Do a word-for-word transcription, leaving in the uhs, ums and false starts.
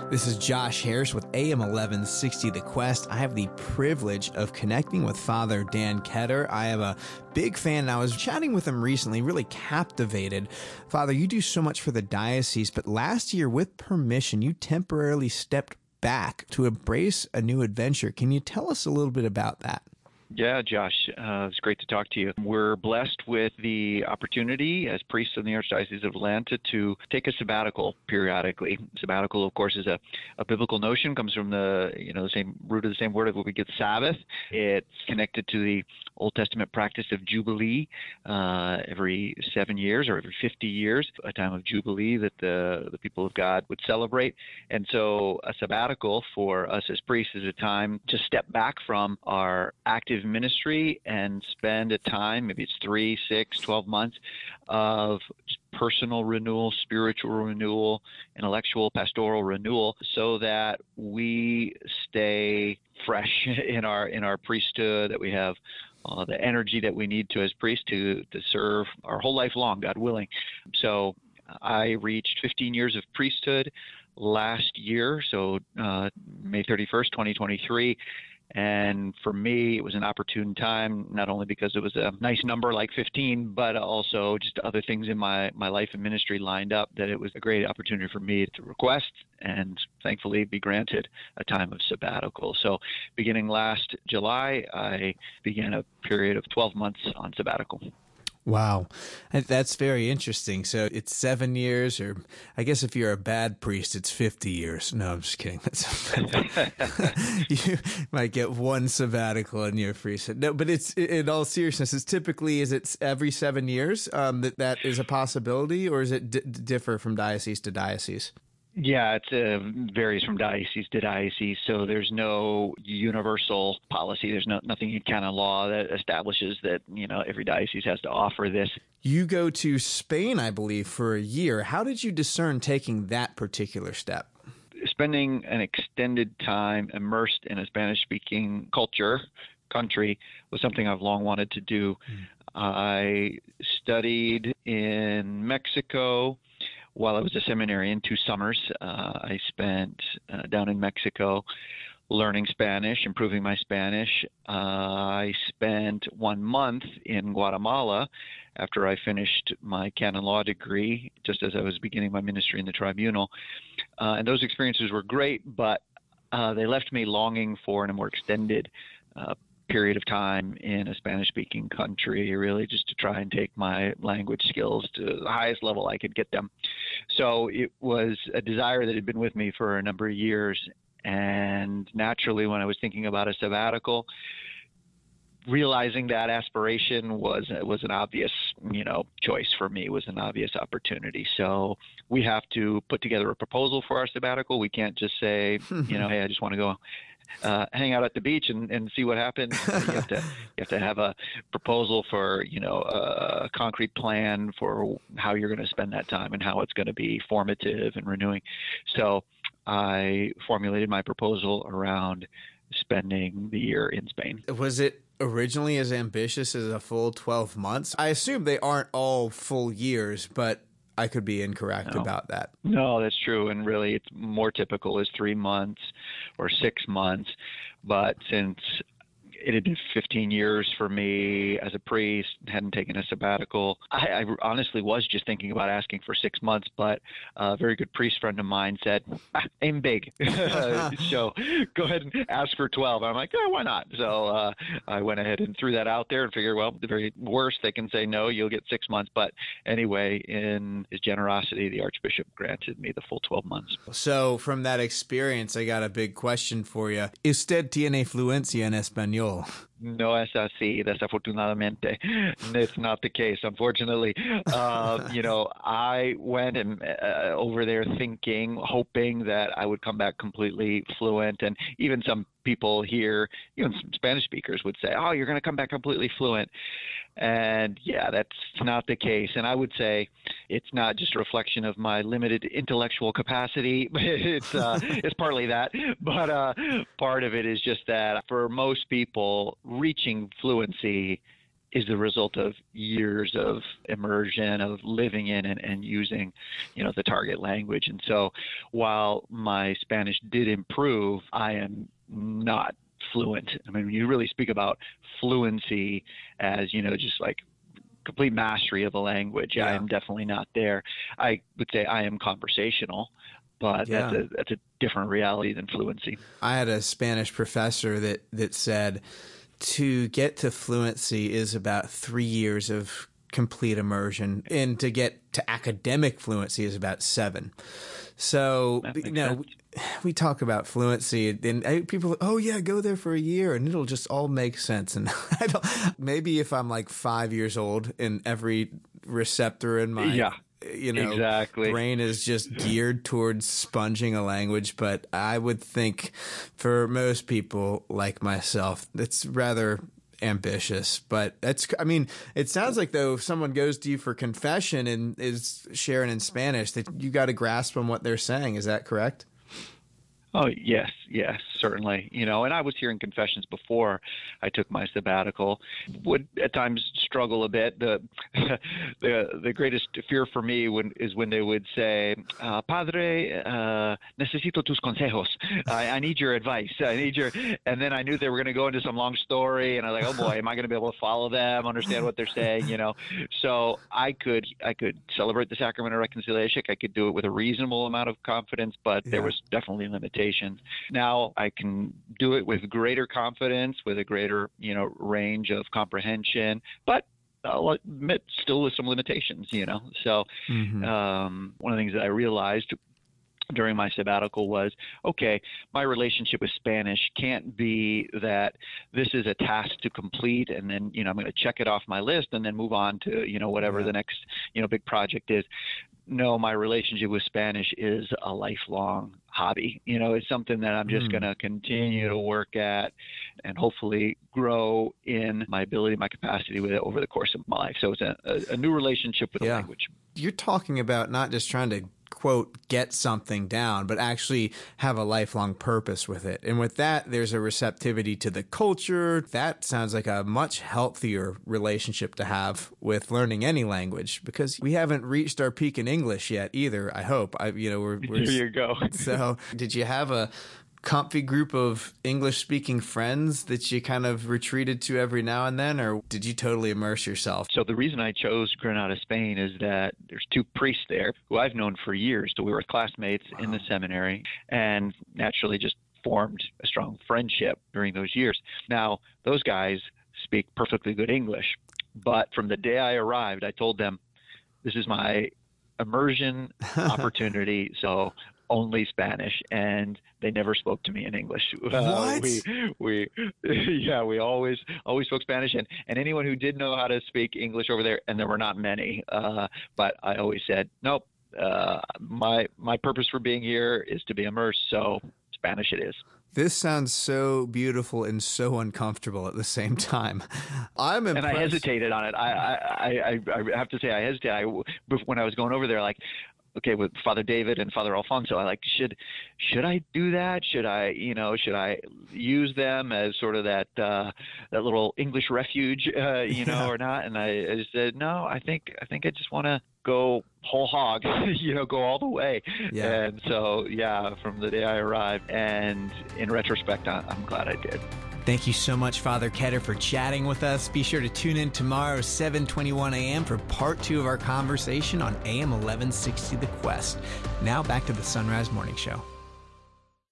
This is Josh Harris with A M eleven sixty The Quest. I have the privilege of connecting with Father Dan Ketter. I am a big fan, and I was chatting with him recently, really captivated. Father, you do so much for the diocese, but last year, with permission, you temporarily stepped back to embrace a new adventure. Can you tell us a little bit about that? Yeah, Josh, uh, it's great to talk to you. We're blessed with the opportunity as priests in the Archdiocese of Atlanta to take a sabbatical periodically. Sabbatical, of course, is a, a biblical notion, comes from the, you know, the same root of the same word of what we get Sabbath. It's connected to the Old Testament practice of Jubilee, uh, every seven years or every fifty years, a time of Jubilee that the, the people of God would celebrate. And so a sabbatical for us as priests is a time to step back from our active ministry and spend a time, maybe it's three, six, twelve months of just personal renewal, spiritual renewal, intellectual, pastoral renewal, so that we stay fresh in our in our priesthood, that we have uh, the energy that we need to as priests to to serve our whole life long, God willing. So I reached fifteen years of priesthood last year, so uh, May thirty-first, twenty twenty-three. And for me, it was an opportune time, not only because it was a nice number like fifteen, but also just other things in my, my life and ministry lined up, that it was a great opportunity for me to request and thankfully be granted a time of sabbatical. So beginning last July, I began a period of twelve months on sabbatical. Wow. That's very interesting. So it's seven years, or I guess if you're a bad priest, it's fifty years. No, I'm just kidding. That's you might get one sabbatical in your priesthood. No, but it's, in all seriousness, it's typically, is it every seven years um, that that is a possibility, or is it d- differ from diocese to diocese? Yeah, it uh, varies from diocese to diocese, so there's no universal policy. There's no, nothing in canon law that establishes that, you know, every diocese has to offer this. You go to Spain, I believe, for a year. How did you discern taking that particular step? Spending an extended time immersed in a Spanish-speaking culture, country, was something I've long wanted to do. Mm. I studied in Mexico while I was a seminarian, two summers. Uh, I spent uh, down in Mexico learning Spanish, improving my Spanish. Uh, I spent one month in Guatemala after I finished my canon law degree, just as I was beginning my ministry in the tribunal. Uh, and those experiences were great, but uh, they left me longing for a more extended uh, period of time in a Spanish-speaking country, really just to try and take my language skills to the highest level I could get them. So it was a desire that had been with me for a number of years. And naturally, when I was thinking about a sabbatical, realizing that aspiration was was an obvious, you know, choice for me, was an obvious opportunity. So we have to put together a proposal for our sabbatical. We can't just say, you know, hey, I just want to go Uh, hang out at the beach and, and see what happens. You have to you have to have a proposal for, you know, a concrete plan for how you're going to spend that time and how it's going to be formative and renewing. So I formulated my proposal around spending the year in Spain. Was it originally as ambitious as a full twelve months? I assume they aren't all full years, but I could be incorrect no. about that. No, that's true. And really, it's more typical is three months or six months. But since it had been fifteen years for me as a priest, hadn't taken a sabbatical, I, I honestly was just thinking about asking for six months. But a very good priest friend of mine said, ah, aim big. So go ahead and ask for twelve. I'm like, oh, why not? So uh, I went ahead and threw that out there and figured, well, the very worst, they can say no, you'll get six months. But anyway, in his generosity, the Archbishop granted me the full twelve months. So from that experience, I got a big question for you. ¿Usted tiene fluencia en español? No es así, desafortunadamente. It's not the case, unfortunately. Uh, you know, I went and uh, over there thinking, hoping that I would come back completely fluent. And even some people here, even some Spanish speakers would say, oh, you're going to come back completely fluent. And yeah, that's not the case. And I would say it's not just a reflection of my limited intellectual capacity. It's uh, it's partly that, but uh, part of it is just that for most people, reaching fluency is the result of years of immersion, of living in and, and using, you know, the target language. And so while my Spanish did improve, I am not fluent. I mean, when you really speak about fluency as, you know, just like complete mastery of a language, yeah. I am definitely not there. I would say I am conversational, but yeah. that's a that's a different reality than fluency. I had a Spanish professor that that said to get to fluency is about three years of complete immersion, and to get to academic fluency is about seven. So, you know, we, we talk about fluency, and people, oh yeah, go there for a year, and it'll just all make sense. And I don't, maybe if I'm like five years old and every receptor in my yeah. you know, exactly. brain is just geared towards sponging a language. But I would think for most people like myself, it's rather ambitious. But that's, I mean, it sounds like though, if someone goes to you for confession and is sharing in Spanish, that you got to grasp on what they're saying. Is that correct? Oh, yes, yes, certainly. You know, and I was hearing confessions before I took my sabbatical. Would at times struggle a bit. The the the greatest fear for me when, is when they would say, uh, Padre, uh, necesito tus consejos. I, I need your advice. I need your, and then I knew they were going to go into some long story, and I was like, oh boy, am I going to be able to follow them, understand what they're saying, you know? So I could I could celebrate the sacrament of reconciliation. I could do it with a reasonable amount of confidence, but yeah. there was definitely limitations. Now I can do it with greater confidence, with a greater, you know, range of comprehension, but I'll admit still with some limitations, you know. So mm-hmm. um, one of the things that I realized during my sabbatical was, okay, my relationship with Spanish can't be that this is a task to complete and then, you know, I'm going to check it off my list and then move on to, you know, whatever yeah. the next, you know, big project is. No, my relationship with Spanish is a lifelong hobby. You know, it's something that I'm just mm. going to continue to work at and hopefully grow in my ability, my capacity with it over the course of my life. So it's a, a, a new relationship with yeah. the language. You're talking about not just trying to, quote, get something down, but actually have a lifelong purpose with it. And with that, there's a receptivity to the culture. That sounds like a much healthier relationship to have with learning any language, because we haven't reached our peak in English yet either, I hope. I, you know, we're, we're Here you go. So did you have a comfy group of English-speaking friends that you kind of retreated to every now and then, or did you totally immerse yourself? So the reason I chose Granada, Spain is that there's two priests there who I've known for years. So we were classmates wow. in the seminary and naturally just formed a strong friendship during those years. Now, those guys speak perfectly good English, but from the day I arrived, I told them, this is my immersion opportunity, so only Spanish, and they never spoke to me in English. What? Uh, we, we, yeah, we always, always spoke Spanish, and, and anyone who did know how to speak English over there, and there were not many, uh, but I always said, nope, uh, my, my purpose for being here is to be immersed, so Spanish it is. This sounds so beautiful and so uncomfortable at the same time. I'm impressed. And I hesitated on it. I, I, I, I have to say I hesitated. I, when I was going over there, like, okay, with Father David and Father Alfonso, I like, should, should I do that? Should I, you know, should I use them as sort of that, uh, that little English refuge, uh, you know, yeah. or not? And I, I just said, no, I think, I think I just want to go whole hog, you know, go all the way. Yeah. And so, yeah, from the day I arrived, and in retrospect, I, I'm glad I did. Thank you so much, Father Ketter, for chatting with us. Be sure to tune in tomorrow, seven twenty-one a.m. for part two of our conversation on A M eleven sixty The Quest. Now back to the Sunrise Morning Show.